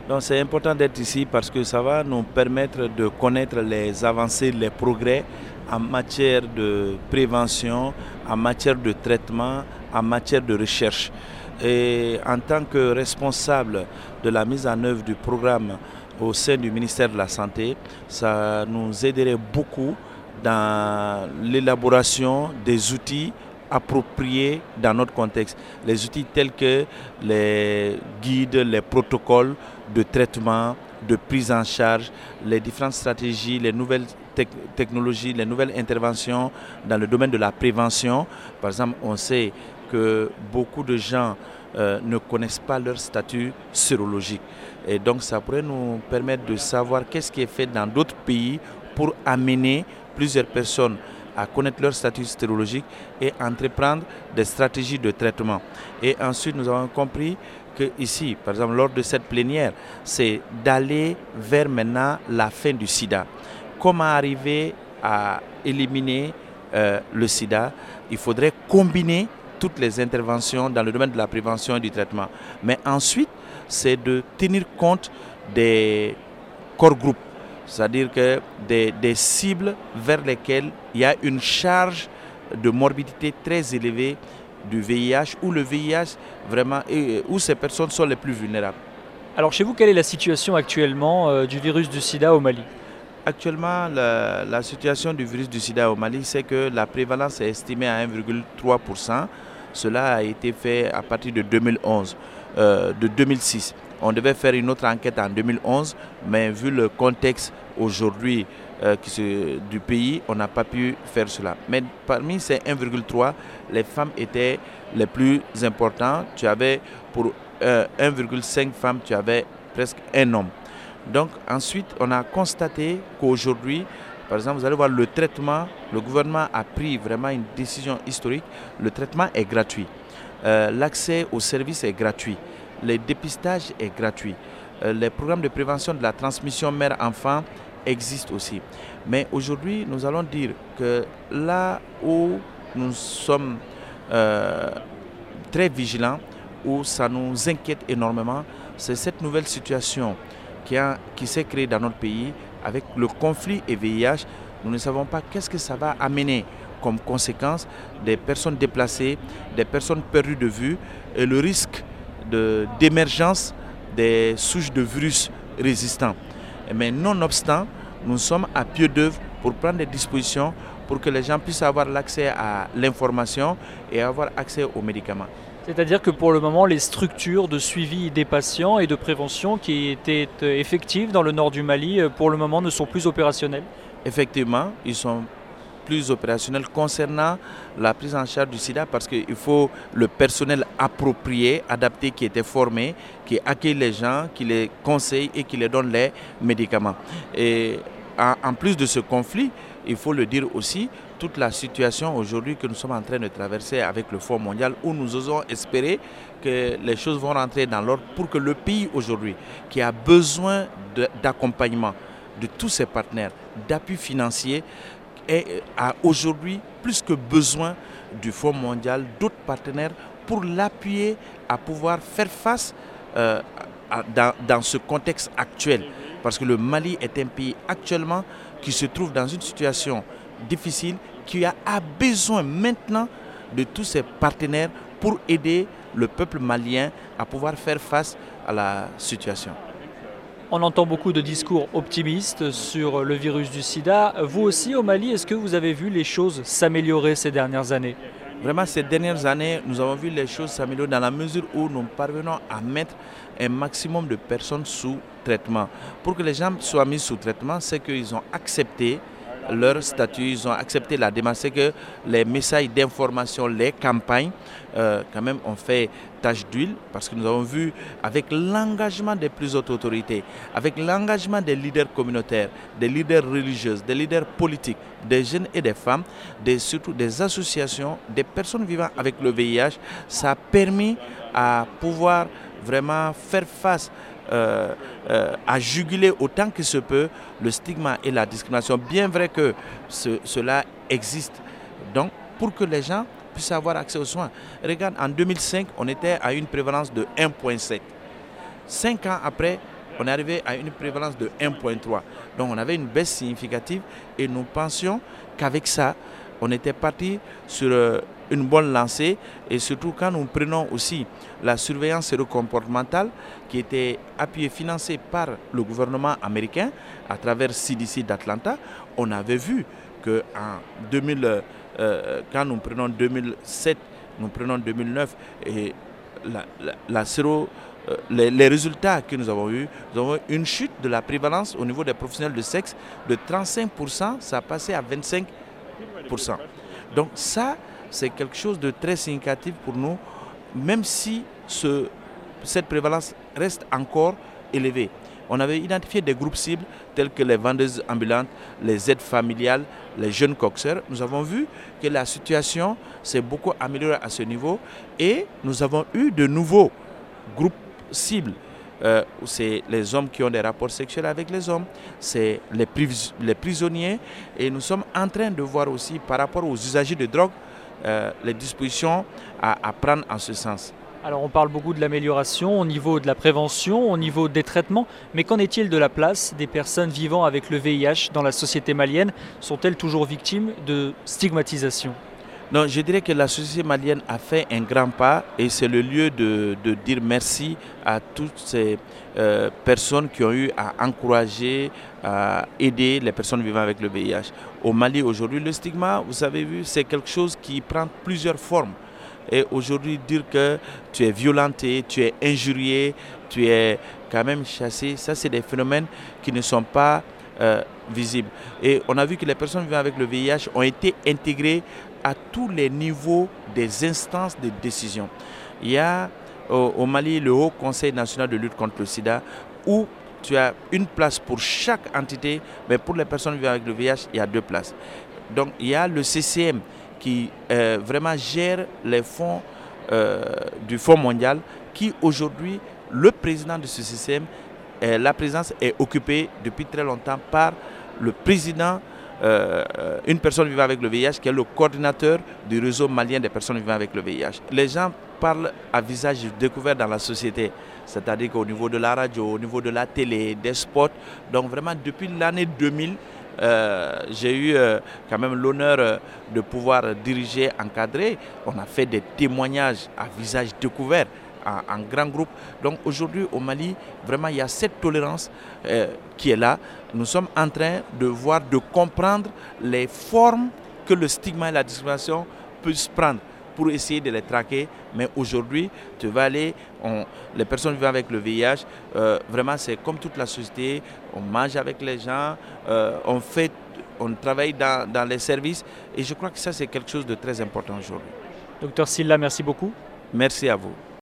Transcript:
Donc c'est important d'être ici parce que ça va nous permettre de connaître les avancées, les progrès en matière de prévention, en matière de traitement, en matière de recherche. Et en tant que responsable de la mise en œuvre du programme au sein du ministère de la Santé, ça nous aiderait beaucoup dans l'élaboration des outils appropriés dans notre contexte. Les outils tels que les guides, les protocoles de traitement, de prise en charge, les différentes stratégies, les nouvelles technologies, les nouvelles interventions dans le domaine de la prévention. Par exemple, on sait que beaucoup de gens ne connaissent pas leur statut sérologique. Et donc ça pourrait nous permettre de savoir qu'est-ce qui est fait dans d'autres pays pour amener plusieurs personnes à connaître leur statut sérologique et entreprendre des stratégies de traitement. Et ensuite, nous avons compris que ici, par exemple, lors de cette plénière, c'est d'aller vers maintenant la fin du sida. Comment arriver à éliminer le sida? Il faudrait combiner toutes les interventions dans le domaine de la prévention et du traitement. Mais ensuite, c'est de tenir compte des corps groupes, c'est-à-dire que des cibles vers lesquelles il y a une charge de morbidité très élevée du VIH, où le VIH vraiment, où ces personnes sont les plus vulnérables. Alors chez vous, quelle est la situation actuellement du virus du sida au Mali? Actuellement, la situation du virus du sida au Mali, c'est que la prévalence est estimée à 1,3%. Cela a été fait à partir de 2011, de 2006. On devait faire une autre enquête en 2011, mais vu le contexte aujourd'hui du pays, on n'a pas pu faire cela. Mais parmi ces 1,3, les femmes étaient les plus importantes. Tu avais pour 1,5 femmes, tu avais presque un homme. Donc ensuite, on a constaté qu'aujourd'hui, par exemple, vous allez voir le traitement, le gouvernement a pris vraiment une décision historique, le traitement est gratuit, l'accès aux services est gratuit, le dépistage est gratuit, les programmes de prévention de la transmission mère-enfant existent aussi. Mais aujourd'hui, nous allons dire que là où nous sommes très vigilants, où ça nous inquiète énormément, c'est cette nouvelle situation qui s'est créée dans notre pays avec le conflit et VIH. Nous ne savons pas qu'est-ce que ça va amener comme conséquence, des personnes déplacées, des personnes perdues de vue et le risque d'émergence des souches de virus résistants. Mais nonobstant, nous sommes à pied d'œuvre pour prendre des dispositions pour que les gens puissent avoir l'accès à l'information et avoir accès aux médicaments. C'est-à-dire que pour le moment, les structures de suivi des patients et de prévention qui étaient effectives dans le nord du Mali, pour le moment, ne sont plus opérationnelles? Effectivement, ils sont plus opérationnels concernant la prise en charge du sida parce qu'il faut le personnel approprié, adapté, qui était formé, qui accueille les gens, qui les conseille et qui les donne les médicaments. Et en plus de ce conflit, il faut le dire aussi, toute la situation aujourd'hui que nous sommes en train de traverser avec le Fonds mondial où nous osons espérer que les choses vont rentrer dans l'ordre pour que le pays aujourd'hui qui a besoin d'accompagnement de tous ses partenaires, d'appui financier, a aujourd'hui plus que besoin du Fonds mondial, d'autres partenaires pour l'appuyer à pouvoir faire face dans ce contexte actuel. Parce que le Mali est un pays actuellement qui se trouve dans une situation difficile, qui a besoin maintenant de tous ses partenaires pour aider le peuple malien à pouvoir faire face à la situation. On entend beaucoup de discours optimistes sur le virus du sida. Vous aussi au Mali, est-ce que vous avez vu les choses s'améliorer ces dernières années? Vraiment, ces dernières années, nous avons vu les choses s'améliorer dans la mesure où nous parvenons à mettre un maximum de personnes sous traitement. Pour que les gens soient mis sous traitement, c'est qu'ils ont accepté leur statut, ils ont accepté la démarche, c'est que les messages d'information, les campagnes, quand même ont fait tache d'huile parce que nous avons vu avec l'engagement des plus hautes autorités, avec l'engagement des leaders communautaires, des leaders religieux, des leaders politiques, des jeunes et des femmes, surtout des associations, des personnes vivant avec le VIH, ça a permis à pouvoir vraiment faire face à juguler autant que se peut le stigma et la discrimination, bien vrai que cela existe. Donc, pour que les gens puissent avoir accès aux soins. Regarde, en 2005, on était à une prévalence de 1,7. 5 ans après, on est arrivé à une prévalence de 1,3. Donc on avait une baisse significative et nous pensions qu'avec ça, on était parti sur une bonne lancée, et surtout quand nous prenons aussi la surveillance sérocomportementale qui était appuyée, financée par le gouvernement américain à travers CDC d'Atlanta, on avait vu que quand nous prenons 2007, nous prenons 2009 et les résultats que nous avons eu une chute de la prévalence au niveau des professionnels de sexe de 35%, ça a passé à 25%. Donc ça, c'est quelque chose de très significatif pour nous, même si cette prévalence reste encore élevée. On avait identifié des groupes cibles tels que les vendeuses ambulantes, les aides familiales, les jeunes coxeurs. Nous avons vu que la situation s'est beaucoup améliorée à ce niveau et nous avons eu de nouveaux groupes cibles. C'est les hommes qui ont des rapports sexuels avec les hommes, c'est les prisonniers, et nous sommes en train de voir aussi par rapport aux usagers de drogue les dispositions à prendre en ce sens. Alors on parle beaucoup de l'amélioration au niveau de la prévention, au niveau des traitements, mais qu'en est-il de la place des personnes vivant avec le VIH dans la société malienne? Sont-elles toujours victimes de stigmatisation? Non, je dirais que la société malienne a fait un grand pas et c'est le lieu de dire merci à toutes ces personnes qui ont eu à encourager, à aider les personnes vivant avec le VIH. Au Mali aujourd'hui, le stigma, vous avez vu, c'est quelque chose qui prend plusieurs formes. Et aujourd'hui, dire que tu es violenté, tu es injurié, tu es quand même chassé, ça c'est des phénomènes qui ne sont pas visibles. Et on a vu que les personnes vivant avec le VIH ont été intégrées à tous les niveaux des instances de décision. Il y a au Mali le Haut Conseil national de lutte contre le sida où tu as une place pour chaque entité, mais pour les personnes vivant avec le VIH, il y a 2 places. Donc il y a le CCM qui vraiment gère les fonds du Fonds mondial, qui aujourd'hui, le président de ce CCM, la présidence est occupée depuis très longtemps par le président, une personne vivant avec le VIH, qui est le coordinateur du réseau malien des personnes vivant avec le VIH. Les gens parlent à visage découvert dans la société, c'est-à-dire qu'au niveau de la radio, au niveau de la télé, des spots. Donc vraiment, depuis l'année 2000, j'ai eu quand même l'honneur de pouvoir diriger, encadrer. On a fait des témoignages à visage découvert en grand groupe. Donc aujourd'hui au Mali, vraiment il y a cette tolérance qui est là. Nous sommes en train de voir, de comprendre les formes que le stigma et la discrimination peuvent prendre pour essayer de les traquer. Mais aujourd'hui, tu vas aller, les personnes vivant avec le VIH, vraiment c'est comme toute la société, on mange avec les gens, on travaille dans les services, et je crois que ça c'est quelque chose de très important aujourd'hui. Docteur Sylla, merci beaucoup. Merci à vous.